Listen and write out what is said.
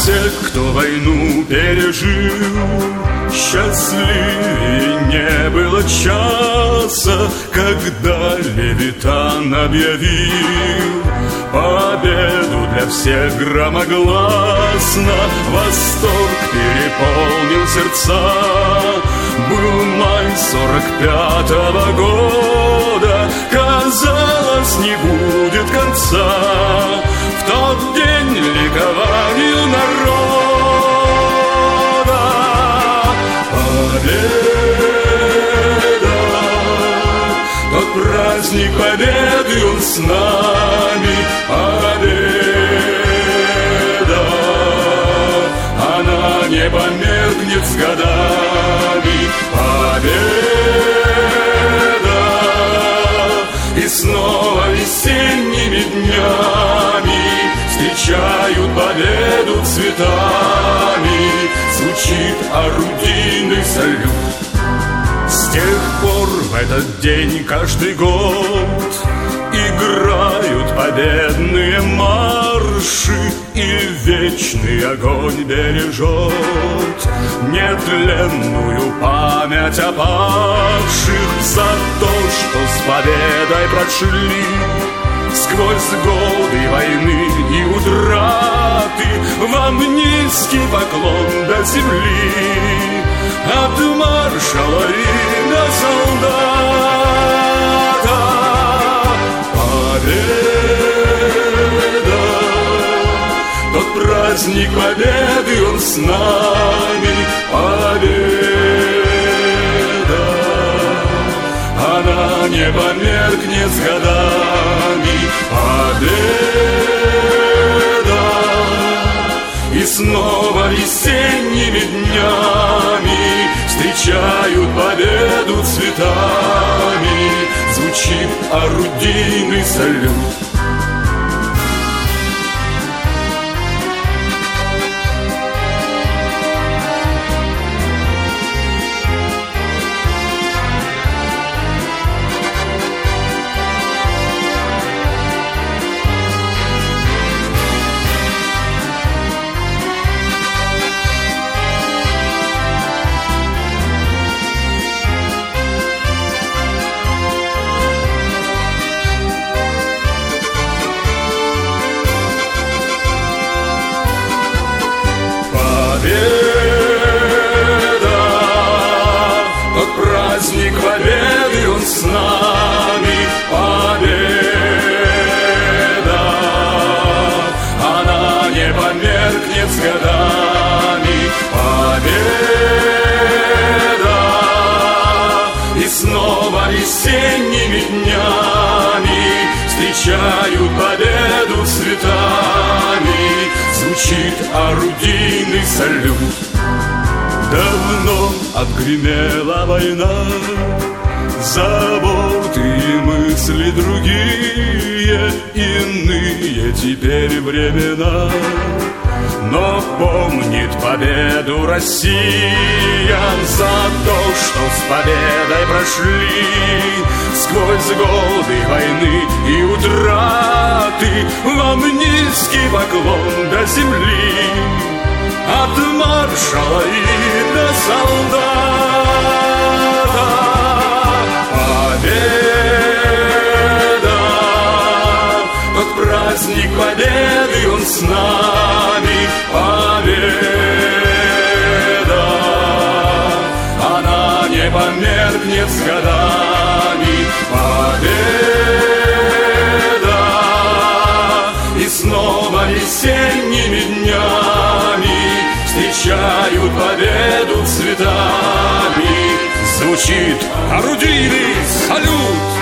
всех, кто войну пережил, счастливее не было часа, когда Левитан объявил победу для всех громогласно. Восторг переполнил сердца. Был май 45-го года, казалось, не будет конца. В тот день ликованию народа победа. Тот праздник победы, он с нами. Победа, она не померкнет с годами. Победа, и снова весенними днями встречают победу цветами. Звучит орудийный салют. С тех пор в этот день каждый год играют победные марши, и вечный огонь бережет нетленную память о павших за то, что с победой прошли сквозь годы войны и утраты. Вам низкий поклон до земли, от маршала и до солдата. Победа, тот праздник победы, он с нами. Победа, она не померкнет с годами. Победа, и снова весенними днями встречают победу цветами. Звучит орудийный салют. Победа, тот праздник победы, он с нами. Победа, она не померкнет с годами. Победа, и снова весенними днями встречают победу цветами. Звучит орудийный салют. Давно отгремела война, заботы и мысли другие, иные теперь времена. Но помнит победу Россия за то, что с победой прошли сквозь годы войны и утраты. Вам низкий поклон до земли, от маршала и до солдата. Победа, тот праздник победы, он с нами. Победа, она не померкнет с годами. Победа, и снова весенними днями встречают победу цветами. Звучит орудийный салют.